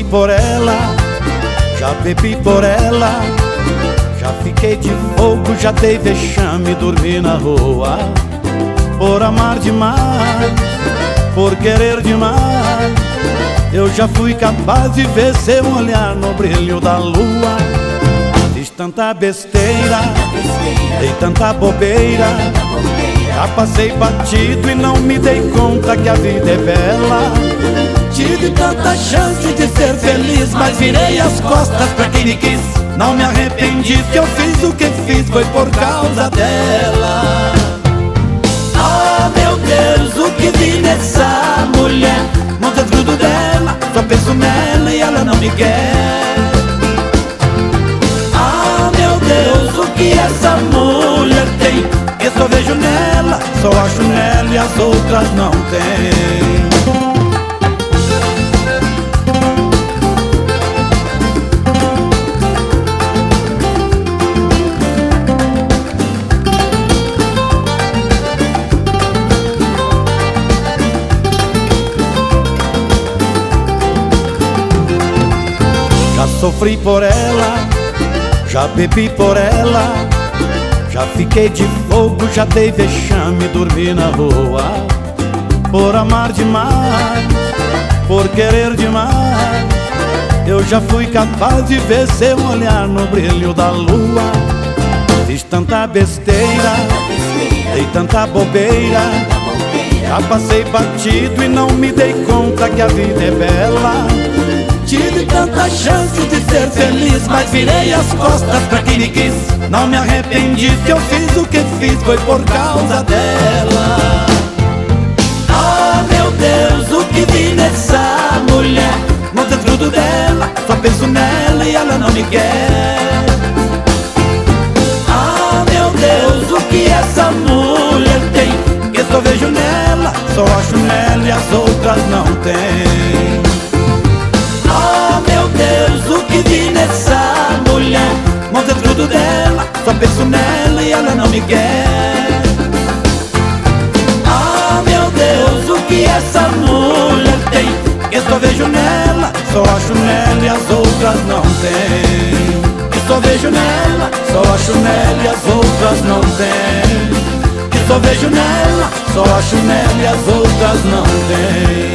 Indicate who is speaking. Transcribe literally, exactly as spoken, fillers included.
Speaker 1: por ela, já bebi por ela, já fiquei de fogo, já dei vexame, dormi na rua. Por amar demais, por querer demais, eu já fui capaz de ver seu olhar no brilho da lua. Fiz tanta besteira, dei tanta bobeira, já passei batido e não me dei conta que a vida é bela. Tive tanta chance de ser feliz, mas virei as costas pra quem me quis. Não me arrependi que eu fiz o que fiz, foi por causa dela. Ah, meu Deus, o que vi nessa mulher? Não desgrudo dela, só penso nela e ela não me quer. Ah, meu Deus, o que essa mulher tem? Eu só vejo nela, só acho nela e as outras não tem. Já sofri por ela, já bebi por ela, já fiquei de fogo, já dei vexame, dormi na rua. Por amar demais, por querer demais, eu já fui capaz de ver seu olhar no brilho da lua. Fiz tanta besteira, dei tanta bobeira, já passei batido e não me dei conta que a vida é bela. Tive tanta chance de ser feliz, mas virei as costas pra quem me quis. Não me arrependi que eu fiz o que fiz, foi por causa dela. Ah, meu Deus, o que vi nessa mulher? Não desgrudo dela, só penso nela e ela não me quer. Ah, meu Deus, o que essa mulher tem? Eu só vejo nela, só acho nela e as outras não tem. Ah, meu Deus, o que vi nessa mulher? Não desgrudo dela, só penso nela e ela não me quer. Ah, meu Deus, o que essa mulher tem? Eu só vejo nela, só acho nela e as outras não tem. Eu só vejo nela, só acho nela e as outras não tem. Eu só vejo nela, só acho nela e as outras não tem.